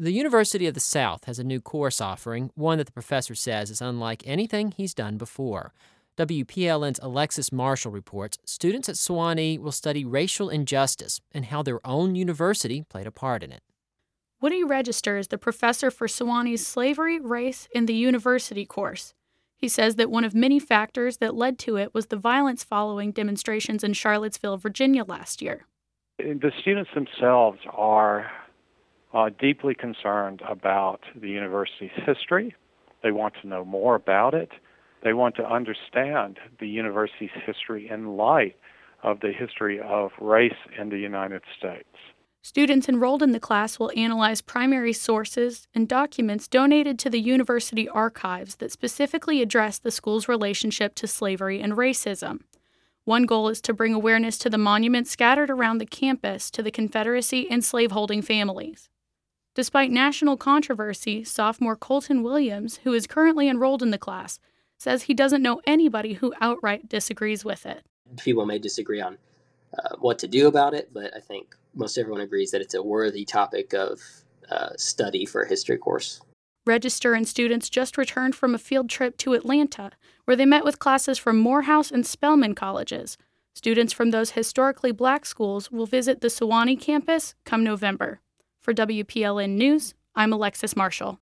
The University of the South has a new course offering, one that the professor says is unlike anything he's done before. WPLN's Alexis Marshall reports students at Sewanee will study racial injustice and how their own university played a part in it. Woody Register is the professor for Sewanee's Slavery, Race, and the University course. He says that one of many factors that led to it was the violence following demonstrations in Charlottesville, Virginia last year. The students themselves are deeply concerned about the university's history. They want to know more about it. They want to understand the university's history in light of the history of race in the United States. Students enrolled in the class will analyze primary sources and documents donated to the university archives that specifically address the school's relationship to slavery and racism. One goal is to bring awareness to the monuments scattered around the campus to the Confederacy and slaveholding families. Despite national controversy, sophomore Colton Williams, who is currently enrolled in the class, says he doesn't know anybody who outright disagrees with it. People may disagree on what to do about it, but I think most everyone agrees that it's a worthy topic of study for a history course. Register and students just returned from a field trip to Atlanta, where they met with classes from Morehouse and Spelman colleges. Students from those historically black schools will visit the Sewanee campus come November. For WPLN News, I'm Alexis Marshall.